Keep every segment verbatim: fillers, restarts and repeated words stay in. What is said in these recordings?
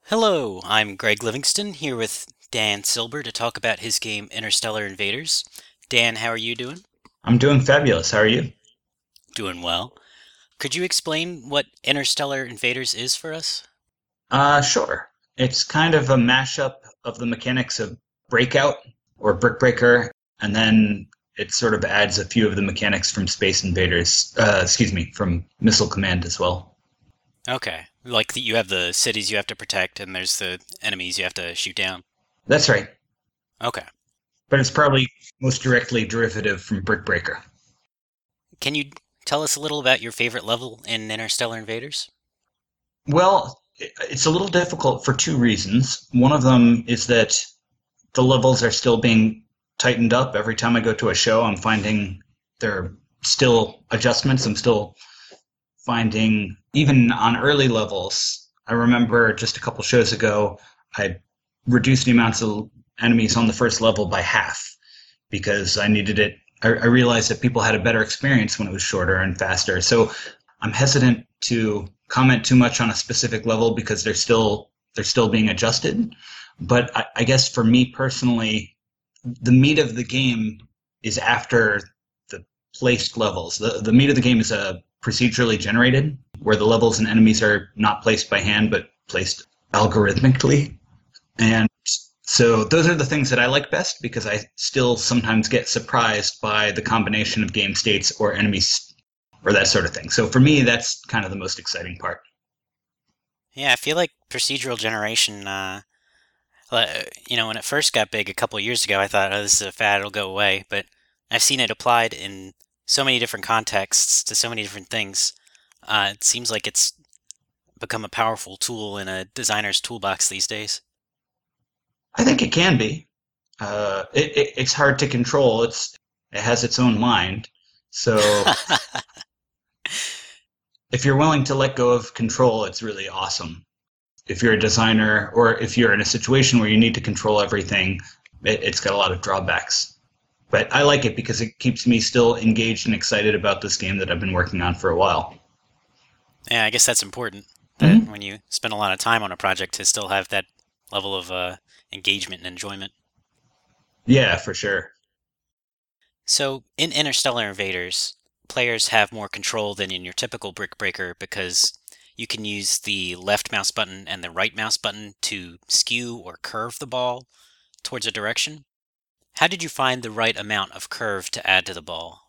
Hello, I'm Greg Livingston here with Dan Silber to talk about his game Interstellar Invaders. Dan, how are you doing? I'm doing fabulous. How are you? Doing well. Could you explain what Interstellar Invaders is for us? Uh, sure. It's kind of a mashup of the mechanics of Breakout or Brick Breaker, and then it sort of adds a few of the mechanics from Space Invaders, uh, excuse me, from Missile Command as well. Okay, like the, you have the cities you have to protect and there's the enemies you have to shoot down. That's right. Okay. But it's probably most directly derivative from Brick Breaker. Can you tell us a little about your favorite level in Interstellar Invaders? Well, it's a little difficult for two reasons. One of them is that the levels are still being tightened up. Every time I go to a show, I'm finding there are still adjustments. I'm still finding, even on early levels, I remember just a couple shows ago, I reduced the amounts of enemies on the first level by half because I needed it. I, I realized that people had a better experience when it was shorter and faster. So I'm hesitant to comment too much on a specific level because they're still they're still being adjusted. But I, I guess for me personally, the meat of the game is after the placed levels. The the meat of the game is a procedurally generated, where the levels and enemies are not placed by hand but placed algorithmically. And so those are the things that I like best because I still sometimes get surprised by the combination of game states or enemies or that sort of thing. So for me, that's kind of the most exciting part. Yeah, I feel like procedural generation, uh, uh, you know, when it first got big a couple years ago, I thought, oh, this is a fad, it'll go away. But I've seen it applied in so many different contexts to so many different things. Uh, it seems like it's become a powerful tool in a designer's toolbox these days. I think it can be. Uh, it, it, it's hard to control. It's it has its own mind. So if you're willing to let go of control, it's really awesome. If you're a designer or if you're in a situation where you need to control everything, it, it's got a lot of drawbacks. But I like it because it keeps me still engaged and excited about this game that I've been working on for a while. Yeah, I guess that's important that Hmm. when you spend a lot of time on a project to still have that level of uh, engagement and enjoyment. Yeah, for sure. So, in Interstellar Invaders, players have more control than in your typical Brick Breaker because you can use the left mouse button and the right mouse button to skew or curve the ball towards a direction. How did you find the right amount of curve to add to the ball?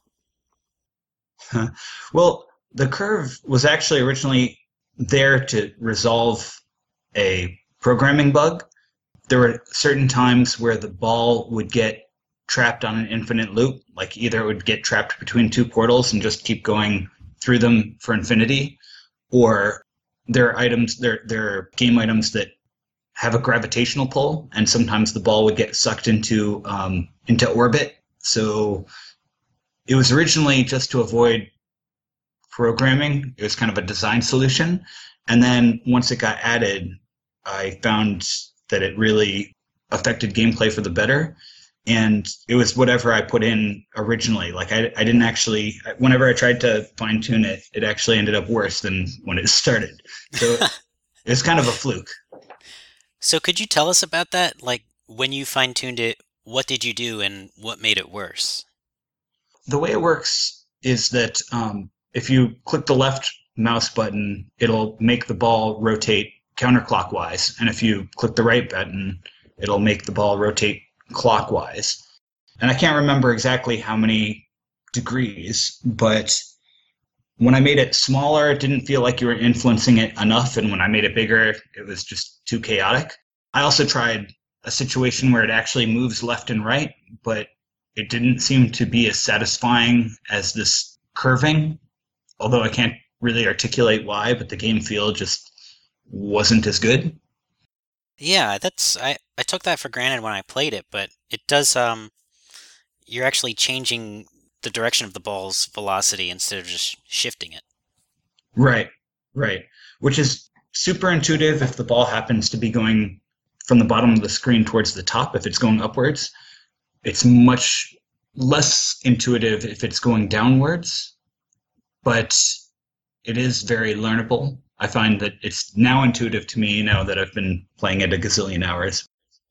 Well, the curve was actually originally there to resolve a programming bug. There were certain times where the ball would get trapped on an infinite loop, like either it would get trapped between two portals and just keep going through them for infinity, or there are items there there are game items that have a gravitational pull, and sometimes the ball would get sucked into um, into orbit. So it was originally just to avoid programming. It was kind of a design solution, and then once it got added, I found that it really affected gameplay for the better. And it was whatever I put in originally. Like I, I didn't actually. Whenever I tried to fine tune it, it actually ended up worse than when it started. So it was kind of a fluke. So, could you tell us about that? Like, when you fine tuned it, what did you do and what made it worse? The way it works is that um, if you click the left mouse button, it'll make the ball rotate counterclockwise, and if you click the right button, it'll make the ball rotate clockwise. And I can't remember exactly how many degrees, but when I made it smaller, it didn't feel like you were influencing it enough, and when I made it bigger, it was just too chaotic. I also tried a situation where it actually moves left and right, but it didn't seem to be as satisfying as this curving, although I can't really articulate why, but the game feel just wasn't as good. Yeah, that's I I took that for granted when I played it, but it does um you're actually changing the direction of the ball's velocity instead of just shifting it. Right, right. Which is super intuitive if the ball happens to be going from the bottom of the screen towards the top, if it's going upwards. It's much less intuitive if it's going downwards, but it is very learnable. I find that it's now intuitive to me now that I've been playing it a gazillion hours.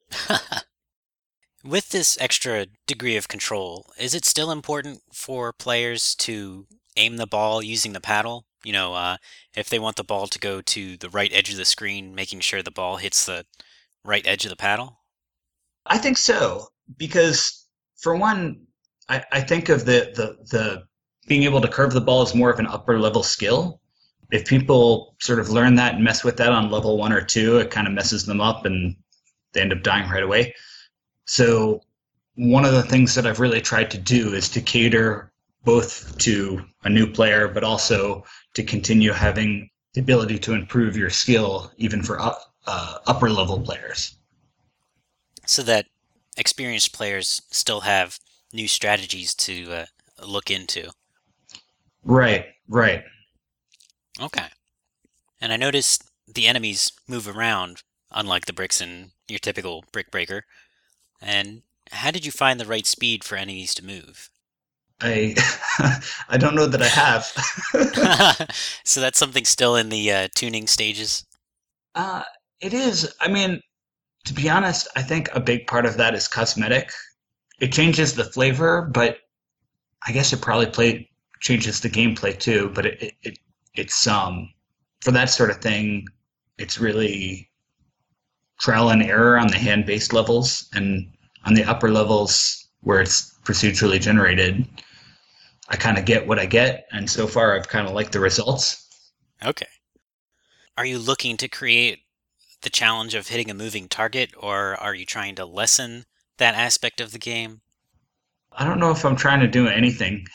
With this extra degree of control, is it still important for players to aim the ball using the paddle? You know, uh, if they want the ball to go to the right edge of the screen, making sure the ball hits the right edge of the paddle? I think so because for one, I, I think of the, the the being able to curve the ball as more of an upper level skill. If people sort of learn that and mess with that on level one or two, it kind of messes them up and they end up dying right away. So one of the things that I've really tried to do is to cater both to a new player, but also to continue having the ability to improve your skill even for up, uh, upper level players. So that experienced players still have new strategies to uh, look into. Right, right. Okay. And I noticed the enemies move around, unlike the bricks in your typical brick breaker. And how did you find the right speed for enemies to move? I I don't know that I have. So that's something still in the uh, tuning stages? uh, it is. I mean, to be honest, I think a big part of that is cosmetic. It changes the flavor, but I guess it probably play changes the gameplay too. But it, it, it it's um for that sort of thing, it's really trial and error on the hand based levels, and on the upper levels where it's procedurally generated, I kind of get what I get, and so far I've kind of liked the results. Okay. Are you looking to create the challenge of hitting a moving target, or are you trying to lessen that aspect of the game? I don't know if I'm trying to do anything.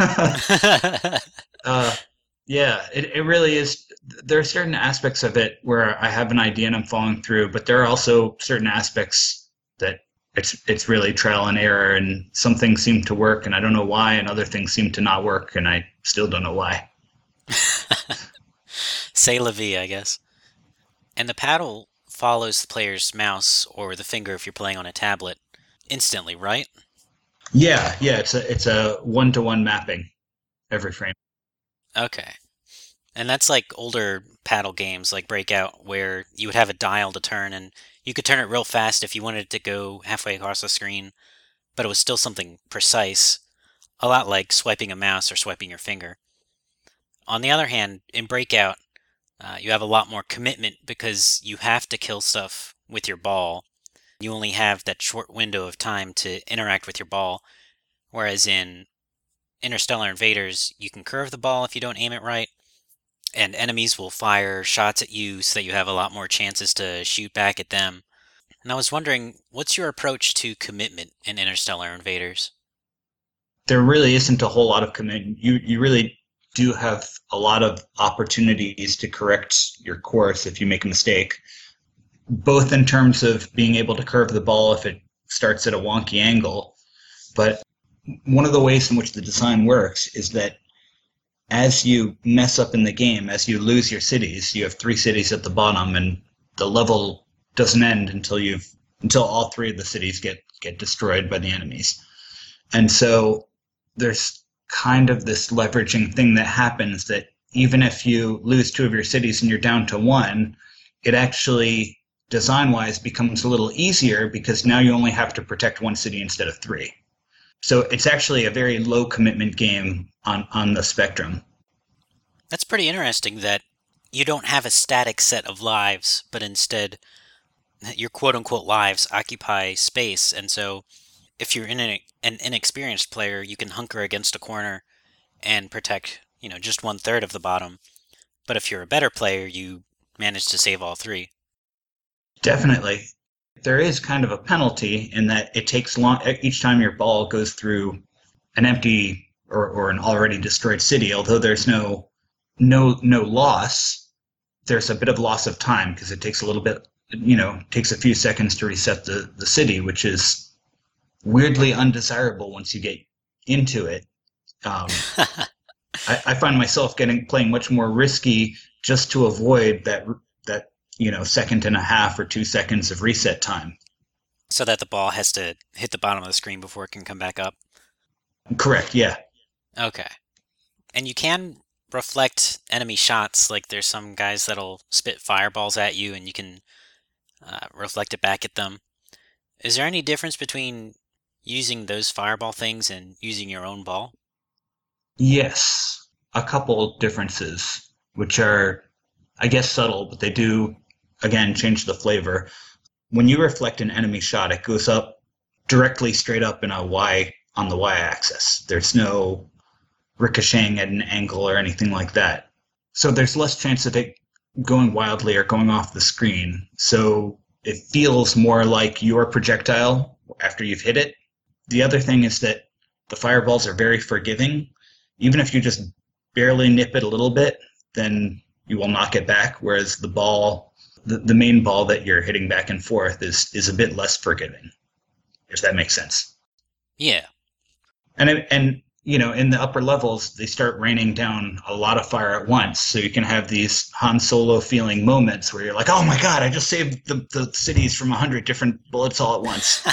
uh, yeah, it, it really is. There are certain aspects of it where I have an idea and I'm following through, but there are also certain aspects that it's it's really trial and error, and some things seem to work, and I don't know why, and other things seem to not work, and I still don't know why. Say la vie, I guess. And the paddle follows the player's mouse or the finger if you're playing on a tablet instantly, right? Yeah, yeah, it's a it's a one to one mapping every frame. Okay. And that's like older paddle games like Breakout, where you would have a dial to turn and you could turn it real fast if you wanted it to go halfway across the screen, but it was still something precise, a lot like swiping a mouse or swiping your finger. On the other hand, in Breakout, uh, you have a lot more commitment because you have to kill stuff with your ball. You only have that short window of time to interact with your ball, whereas in Interstellar Invaders, you can curve the ball if you don't aim it right, and enemies will fire shots at you so that you have a lot more chances to shoot back at them. And I was wondering, what's your approach to commitment in Interstellar Invaders? There really isn't a whole lot of commitment. You you really do have a lot of opportunities to correct your course if you make a mistake, both in terms of being able to curve the ball if it starts at a wonky angle, but one of the ways in which the design works is that as you mess up in the game, as you lose your cities, you have three cities at the bottom, and the level doesn't end until you've until all three of the cities get get destroyed by the enemies. And so there's kind of this leveraging thing that happens that even if you lose two of your cities and you're down to one, it actually design wise becomes a little easier because now you only have to protect one city instead of three. So it's actually a very low commitment game on, on the spectrum. That's pretty interesting that you don't have a static set of lives, but instead your quote unquote lives occupy space. And so if you're in an, an inexperienced player, you can hunker against a corner and protect, you know, just one third of the bottom. But if you're a better player, you manage to save all three. Definitely. There is kind of a penalty in that it takes long each time your ball goes through an empty or, or an already destroyed city, although there's no no no loss, there's a bit of loss of time because it takes a little bit, you know, takes a few seconds to reset the, the city, which is weirdly undesirable once you get into it. Um, I, I find myself getting playing much more risky just to avoid that that you know second and a half or two seconds of reset time. So that the ball has to hit the bottom of the screen before it can come back up. Correct. Yeah. Okay. And you can reflect enemy shots. Like there's some guys that'll spit fireballs at you, and you can uh, reflect it back at them. Is there any difference between using those fireball things and using your own ball? Yes, a couple differences, which are, I guess, subtle, but they do, again, change the flavor. When you reflect an enemy shot, it goes up directly straight up in a Y on the Y axis. There's no ricocheting at an angle or anything like that. So there's less chance of it going wildly or going off the screen. So it feels more like your projectile after you've hit it. The other thing is that the fireballs are very forgiving. Even if you just barely nip it a little bit, then you will knock it back. Whereas the ball, the, the main ball that you're hitting back and forth is is a bit less forgiving, if that makes sense. Yeah. And and you know, in the upper levels, they start raining down a lot of fire at once, so you can have these Han Solo feeling moments where you're like, "Oh my god, I just saved the the cities from a hundred different bullets all at once."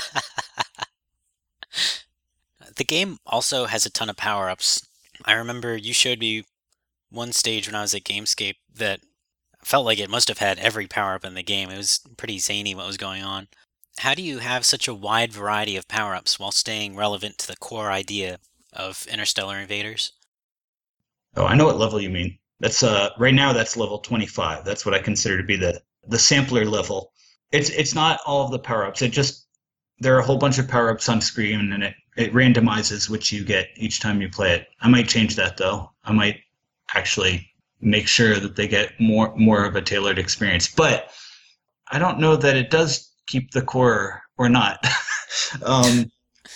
The game also has a ton of power-ups. I remember you showed me one stage when I was at Gamescape that felt like it must have had every power-up in the game. It was pretty zany what was going on. How do you have such a wide variety of power-ups while staying relevant to the core idea of Interstellar Invaders? Oh, I know what level you mean. That's uh right now that's level twenty-five. That's what I consider to be the the sampler level. It's it's not all of the power-ups. It just there are a whole bunch of power-ups on screen and it it randomizes which you get each time you play it. I might change that though. I might actually make sure that they get more more of a tailored experience. But I don't know that it does keep the core or not. um,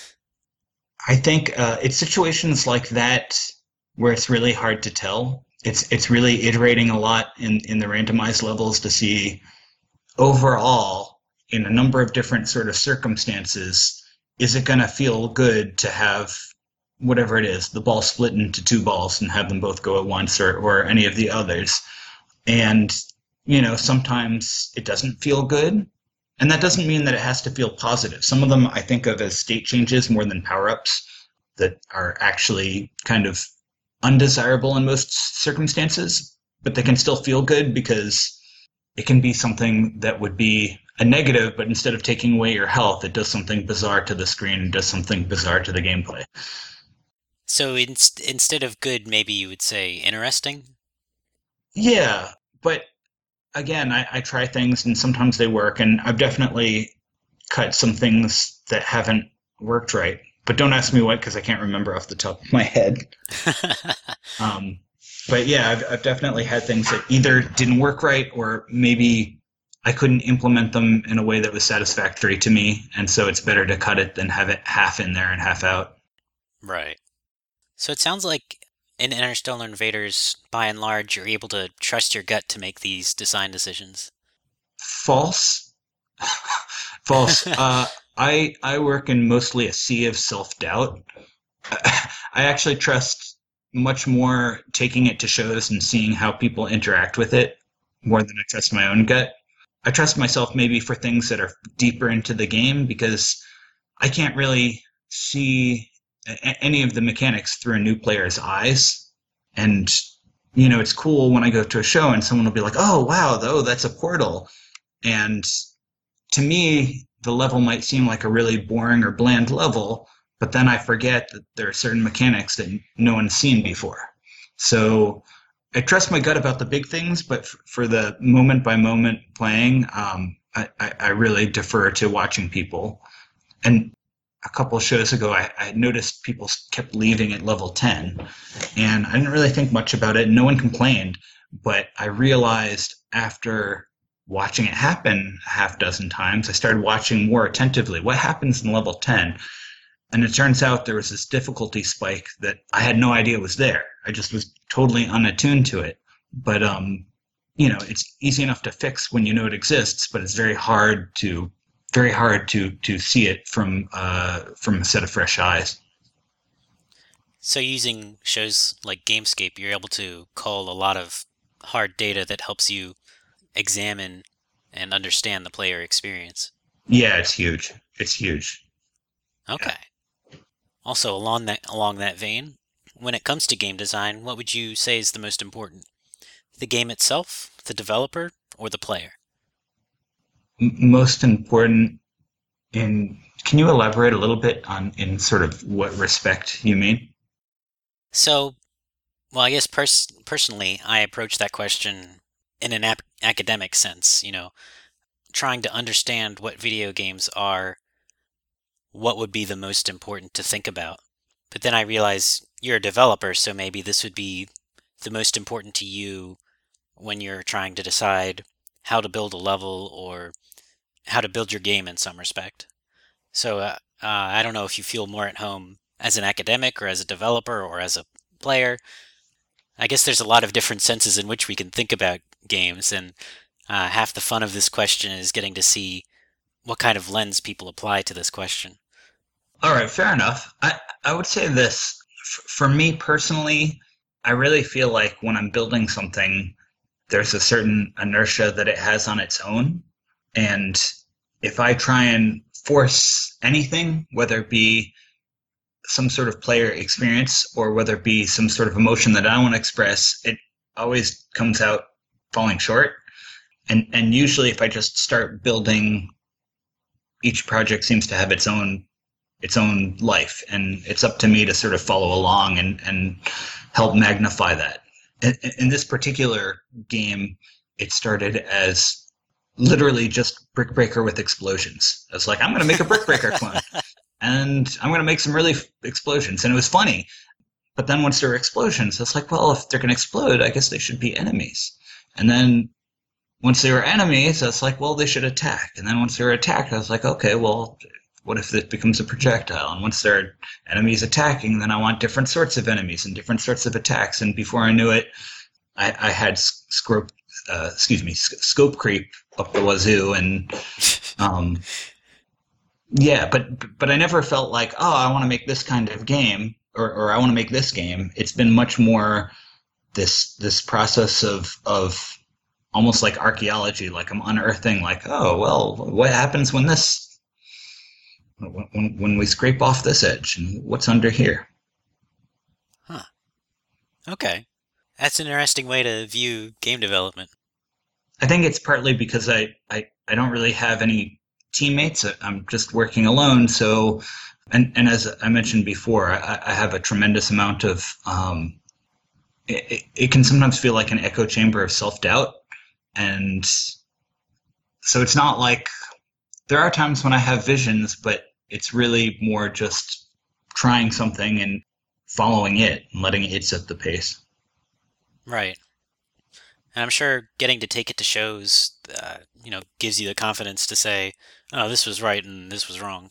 I think uh, it's situations like that where it's really hard to tell. It's it's really iterating a lot in, in the randomized levels to see overall in a number of different sort of circumstances, is it going to feel good to have whatever it is, the ball split into two balls and have them both go at once or, or any of the others. And, you know, sometimes it doesn't feel good. And that doesn't mean that it has to feel positive. Some of them I think of as state changes more than power-ups that are actually kind of undesirable in most circumstances, but they can still feel good because it can be something that would be a negative, but instead of taking away your health, it does something bizarre to the screen and does something bizarre to the gameplay. So in, instead of good, maybe you would say interesting? Yeah, but again, I, I try things and sometimes they work, and I've definitely cut some things that haven't worked right. But don't ask me what, because I can't remember off the top of my head. um, but yeah, I've, I've definitely had things that either didn't work right or maybe I couldn't implement them in a way that was satisfactory to me, and so it's better to cut it than have it half in there and half out. Right. So it sounds like in Interstellar Invaders, by and large, you're able to trust your gut to make these design decisions. False. False. Uh, I I work in mostly a sea of self doubt. I actually trust much more taking it to shows and seeing how people interact with it more than I trust my own gut. I trust myself maybe for things that are deeper into the game because I can't really see a- any of the mechanics through a new player's eyes. And, you know, it's cool when I go to a show and someone will be like, oh, wow, though, that's a portal. And to me, the level might seem like a really boring or bland level, but then I forget that there are certain mechanics that no one's seen before. So I trust my gut about the big things, but f- for the moment by moment playing, um, I, I, I really defer to watching people. And a couple of shows ago, I, I noticed people kept leaving at level ten, and I didn't really think much about it. No one complained, but I realized after watching it happen a half dozen times, I started watching more attentively. What happens in level ten? And it turns out there was this difficulty spike that I had no idea was there. I just was totally unattuned to it. But um, you know, it's easy enough to fix when you know it exists, but it's very hard to very hard to to see it from uh, from a set of fresh eyes. So using shows like Gamescape, you're able to cull a lot of hard data that helps you examine and understand the player experience. Yeah, it's huge. It's huge. Yeah. Okay. Also, along that along that vein, when it comes to game design, what would you say is the most important? The game itself, the developer, or the player? M- most important in can you elaborate a little bit on in sort of what respect you mean? So, well, I guess pers- personally, I approach that question in an ap- academic sense, you know, trying to understand what video games are, what would be the most important to think about. But then I realize you're a developer, so maybe this would be the most important to you when you're trying to decide how to build a level or how to build your game in some respect. So uh, uh, I don't know if you feel more at home as an academic or as a developer or as a player. I guess there's a lot of different senses in which we can think about games, and uh, half the fun of this question is getting to see what kind of lens people apply to this question. All right, fair enough. I, I would say this F- for me personally, I really feel like when I'm building something, there's a certain inertia that it has on its own. And if I try and force anything, whether it be some sort of player experience or whether it be some sort of emotion that I want to express, it always comes out falling short. And and usually if I just start building, each project seems to have its own its own life, and it's up to me to sort of follow along and and help magnify that. In, in this particular game, it started as literally just Brick Breaker with explosions. I was like, I'm going to make a Brick Breaker clone, and I'm going to make some really f- explosions, and it was funny. But then once there were explosions, I was like, well, if they're going to explode, I guess they should be enemies. And then once they were enemies, I was like, well, they should attack. And then once they were attacked, I was like, okay, well, what if this becomes a projectile? And once there are enemies attacking, then I want different sorts of enemies and different sorts of attacks. And before I knew it, I, I had scope, uh, excuse me, scope creep up the wazoo, and um, yeah, but but I never felt like, oh, I want to make this kind of game, or or I want to make this game. It's been much more this this process of of almost like archaeology, like I'm unearthing, like, oh, well, what happens when this when when we scrape off this edge, and what's under here? Huh. Okay. That's an interesting way to view game development. I think it's partly because I I, I don't really have any teammates. I'm just working alone, so and and as I mentioned before, I, I have a tremendous amount of um, it, it can sometimes feel like an echo chamber of self doubt, and so it's not like there are times when I have visions, but it's really more just trying something and following it and letting it set the pace. Right. And I'm sure getting to take it to shows, uh, you know, gives you the confidence to say, oh, this was right and this was wrong.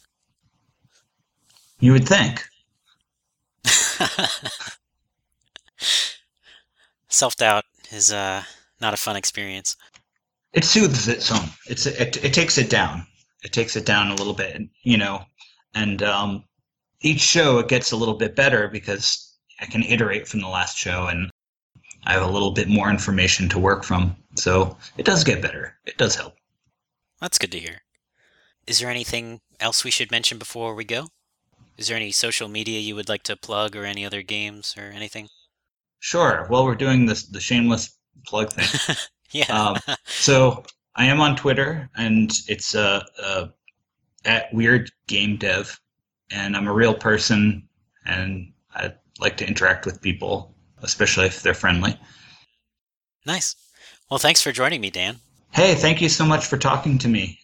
You would think. Self-doubt is uh, not a fun experience. It soothes its own. It's it, it takes it down. It takes it down a little bit, you know, and um, each show it gets a little bit better because I can iterate from the last show and I have a little bit more information to work from. So it does get better. It does help. That's good to hear. Is there anything else we should mention before we go? Is there any social media you would like to plug or any other games or anything? Sure. Well, we're doing this the shameless plug thing. Yeah. Um, so I am on Twitter, and it's uh, uh, at Weird Game Dev, and I'm a real person, and I like to interact with people, especially if they're friendly. Nice. Well, thanks for joining me, Dan. Hey, thank you so much for talking to me.